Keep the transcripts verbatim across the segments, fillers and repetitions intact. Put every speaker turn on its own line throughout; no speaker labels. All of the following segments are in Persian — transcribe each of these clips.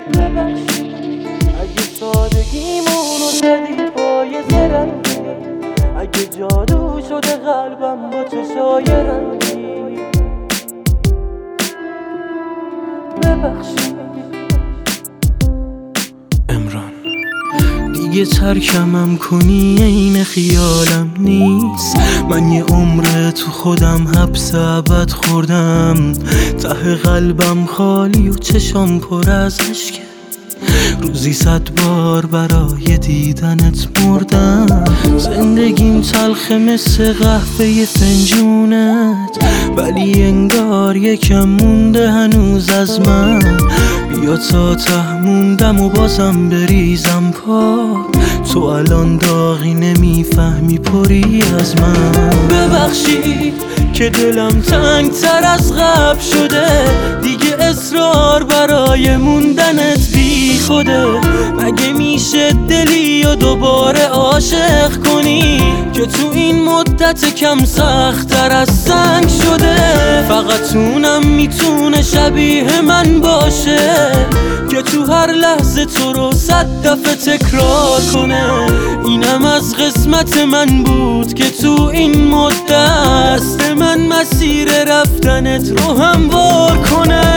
ببخشید اگه سادگیمونو زدی پای زرنگی، اگه جادو شده قلبم با چشای رنگی. ببخشید
امران دیگه ترکمم کنی این خیالم نیست. من یه عمره تو خودم حبس ابد خوردم، ته قلبم خالی و چشام پر از عشقه. روزی صد بار برای دیدنت مردم. زندگیم تلخه مثل قهوه فنجونت، ولی انگار یکم مونده هنوز از من. بیا تا ته موندم و بازم بریزم پا، تو الان داغی نمیفهمی پری از من. ببخشید که دلم تنگ تر از قبل شده، دیگه اصرار برای موندنت بی خوده. مگه میشه دلی و دوباره عاشق کنی که تو این مدت کم سخت تر از سنگ شده؟ فقط اونم میتونه شبیه من باشه که تو هر لحظه تو رو صد دفعه تکرار کنه. اینم از قسمت من بود که تو این مدت دست من مسیر رفتنت رو هموار کنه.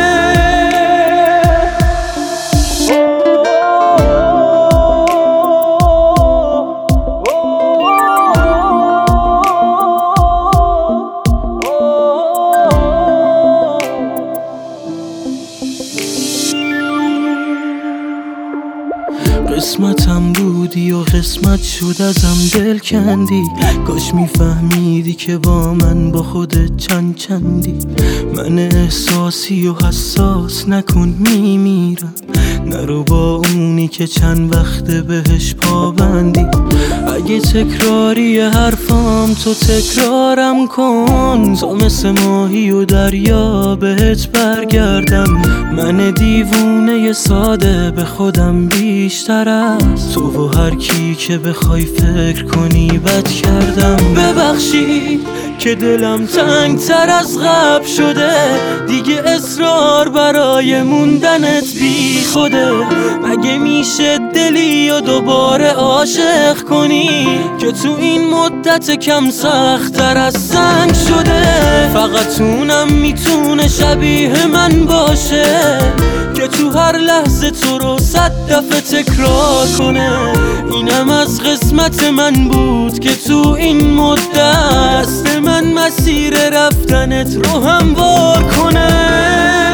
قسمتم بودی و قسمت شد ازم دل کندی. کاش میفهمیدی که با من با خودت چند چندی. من احساسی و حساس نکن میمیرم، نرو با اونی که چند وقته بهش پابندی. اگه تکراری حرفام تو تکرارم کن، تا مثل ماهی و دریا بهت برگردم. من دیوونه ساده به خودم بیشتر از تو و هر کی که بخوای فکر کنی بد کردم. ببخشید که دلم تنگ تر از قبل شده، دیگه اصرار برای موندنت بی خوده. مگه میشه دلی و دوباره عاشق کنی که تو این مدت کم سخت تر از سنگ شده؟ فقط اونم میتونه شبیه من باشه که تو هر لحظه تو رو صد دفعه تکرار کنه. اینم از قسمت من بود که تو این مدت دست من مسیر رفتنت رو هموار کنه.